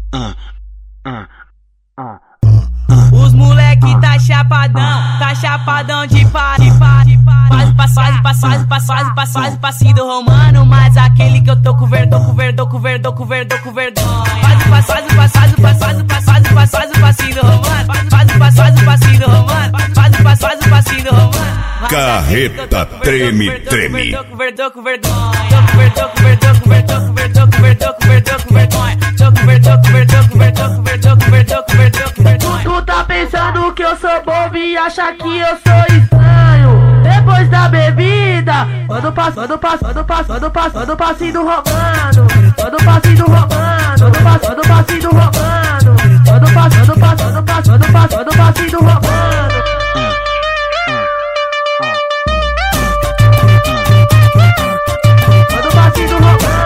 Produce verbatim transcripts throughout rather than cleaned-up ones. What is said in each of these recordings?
ah, ah, ah. Os moleque tá chapadão, tá chapadão de pá, de pá, de pá. Faz, faz, faz, faz, faz, faz, faz, faz, passinho do romano, mas aquele que eu tô com verdão, com verdão, com verdão, com verdão, com verdão. Faz, faz, faz, faz, faz, faz, faz, faz, faz, faz, passinho do romano. Faz, faz, faz, passinho do romano. Faz, faz, faz, passinho do romano. Carreta treme, treme. Com verdão, com verdão, com verdão, com verdão, com verdão, com verdão, com verdão, com verdão, com vergonha. Com verdão, com verdão, com verdão, com verdão, com verdão, com verdão, com vergonha. Tu tá pensando que eu sou bobo e acha que eu sou estranho. Depois da bebida, manda o passo, manda o passo, manda o passo, manda o passo, manda o passinho do romano. Manda o passinho do romano, manda o passo, manda o passinho do romano. Manda o passo, manda o passo, manda o passo, manda o passo, manda o passinho do romano. Manda o passinho do romano.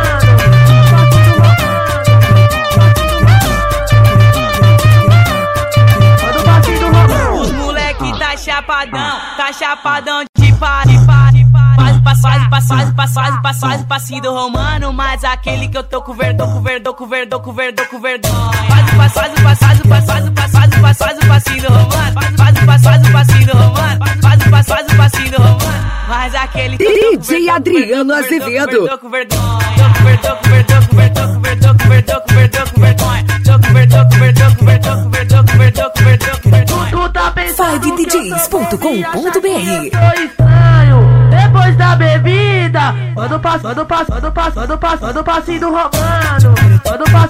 Chapadão, tá chapadão de pá, de pá, de pá. Faz, faz, faz, faz, faz, faz, faz, faz, passinho do romano, mas aquele que eu tô com verdão, com verdão, com verdão, com verdão, com verdão. Faz, faz, faz, faz, faz, faz, faz, faz, faz, faz, passinho do romano. Faz, faz, faz, passinho do romano. Faz, faz, faz, passinho do romano, mas aquele que eu tô com D J Adriano Azevedo. Com verdão, com verdão, com verdão, com verdão, com verdão, com verdão, com verdão, com vergonha. Com verdão, com verdão, com verdão, com verdão, com verdão, com verdão, com vergonha. Tu tá pensando five d js ponto com ponto b r. eu sou estranho. Depois da bebida, manda o passo, manda o passo, manda o passo, manda o passo, manda o passinho do romano. Manda o passo.